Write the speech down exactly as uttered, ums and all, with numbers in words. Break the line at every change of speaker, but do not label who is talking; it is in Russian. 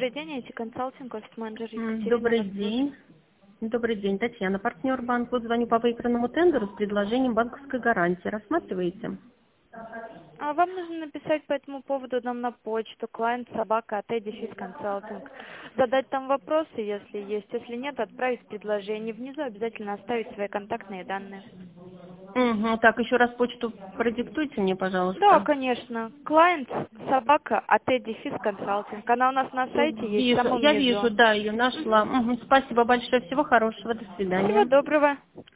Добрый день, I T-консалтинг, офис-менеджер
М,
Екатерина.
Добрый
Вас слушаю.
день. Добрый день, Татьяна, партнер банка. Звоню по выигранному тендеру с предложением банковской гарантии. Рассматриваете?
А вам нужно написать по этому поводу нам на почту client собака at консалтинг. Задать там вопросы, если есть. Если нет, отправить предложение. Внизу обязательно оставить свои контактные данные.
Угу. Так, еще раз почту продиктуйте мне,
Да,
пожалуйста.
конечно. Client собака at консалтинг. Она у нас на сайте есть, в
Вижу,
самом
я вижу,
низу.
да, ее
Мгм.
нашла. Мгм. Спасибо большое, всего хорошего, до
Всего
свидания.
доброго.